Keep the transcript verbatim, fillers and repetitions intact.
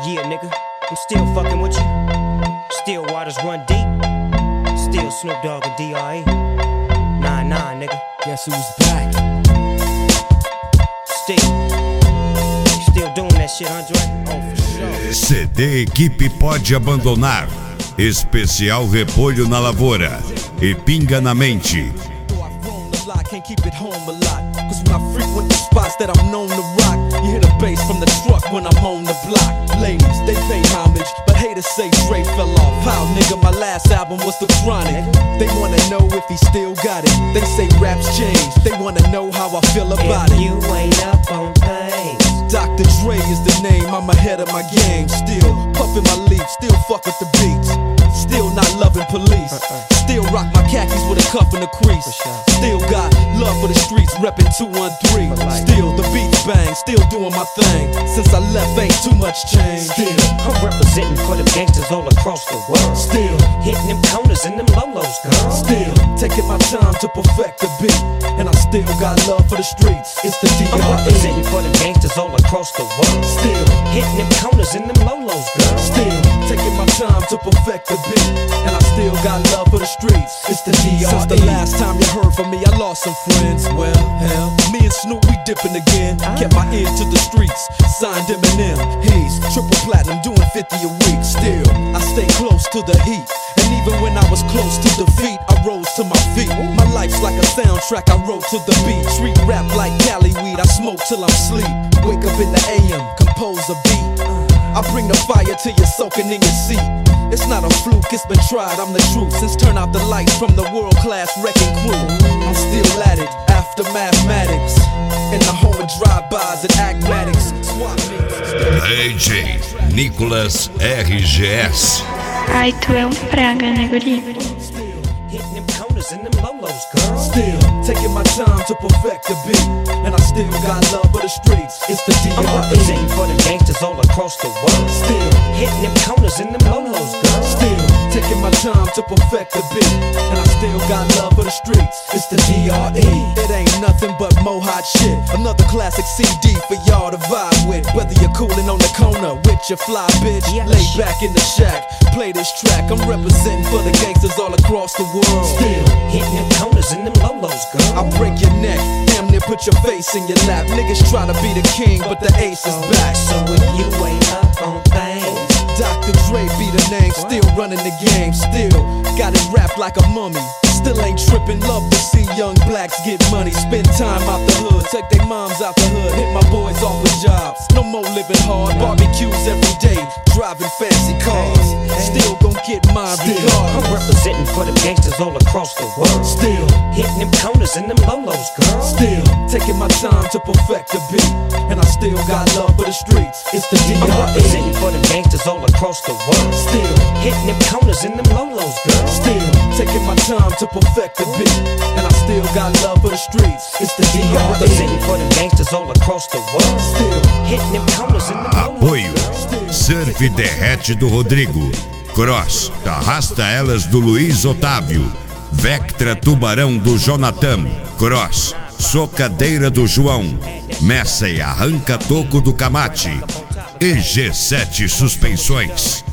Yeah, nigga, I'm still fucking with you. Still waters run deep. Still Snoop Dogg and D R E. Nah, nah, nigga. Guess who's back? Still. Still doing that shit, Andre? Oh, for sure. C D Equipe Pode Abandonar. Especial Repolho na Lavoura e Pinga na Mente. Can't keep it home a lot, cause when I frequent the spots that I'm known to rock, you hear the bass from the truck when I'm on the block. Ladies, they pay homage, but haters say Dre fell off. How, nigga, my last album was The Chronic. They wanna know if he still got it. They say raps changed, they wanna know how I feel about if it. You ain't up on things. Doctor Dre is the name, I'm ahead of my game. Still puffin' my leaf, still fuck with the beats. Still not loving police. Still rock my khakis with a cuff and a crease. Still got love for the streets, reppin' two one three. Still the beats bang, still doing my thing. Since I left ain't too much change. Still I'm representing for the gangsters all across the world. Still hitting them corners and them lolos, girl. Still taking my time to perfect the beat. And I still got love for the streets. It's the D R E. I'm representing for the gangsters all across the world. Still hitting them corners and them lolos, girl. Still taking my time to perfect the beat. And I still got love for the streets. It's the D R E. Since the last time you heard from me, I lost some friends. Well, hell, me and Snoop, we dipping again. Kept my ear to the streets, signed Eminem. He's triple platinum, doing fifty a week. Still, I stay close to the heat. And even when I was close to defeat, I rose to my feet. My life's like a soundtrack, I wrote to the beat. Treat rap like Cali weed, I smoke till I'm sleep. Wake up in the A M, compose a beat. I bring the fire till you're soaking in your seat. It's not a fluke, it's been tried, I'm the truth. Since turn out the lights from the world-class wrecking crew, I'm still at it, after mathematics. In the home of drive-bys and acmatics. D J Nicolas R G S. Ai, tu é um praga, né, guri? Hitting them corners and them lolos, girl. Still taking my time to perfect the beat. And I still got love for the streets. It's the D R E. I'm representing for the gangsters all across the world. Still hitting them corners and them lolos, girl. Still taking my time to perfect the beat. And I still got love for the streets. It's the D R E. It ain't nothing but mo hot shit. Another classic C D for y'all to vibe with. Whether you're coolin' on the corner with your fly bitch, lay back in the shack, play this track. I'm representing for the gangsters all across the world. Still hitting them corners and them lolos, girl. I'll break your neck, damn near put your face in your lap. Niggas try to be the king, but the ace is back. So if you ain't up on things, Doctor Dre be the name, still running the game. Still got it wrapped like a mummy. Still ain't trippin', love to see young blacks get money. Spend time out the hood, take their moms out the hood. Hit my boys off with jobs, no more living hard. Barbecues every day, driving fancy cars. Still gon' get mine regardless. I'm representing for the gangsters all across the world. Still hitting them corners and them lolos, girl. Still taking my time to perfect the beat. And I still got love for the streets. It's the D R E. I'm representing for the gangsters all across the world. Still hitting them corners and them lolos, girl. Still taking my time to perfect the beat. And I still got love for the streets. It's the D R E. I'm representing for the gangsters all across the world. Still hitting them corners and them lolos. Apoio Surf Derrete do Rodrigo. Cross Arrasta Elas do Luiz Otávio. Vectra Tubarão do Jonathan. Cross Socadeira do João. Messa e Arranca Toco do Camate. E G sete Suspensões.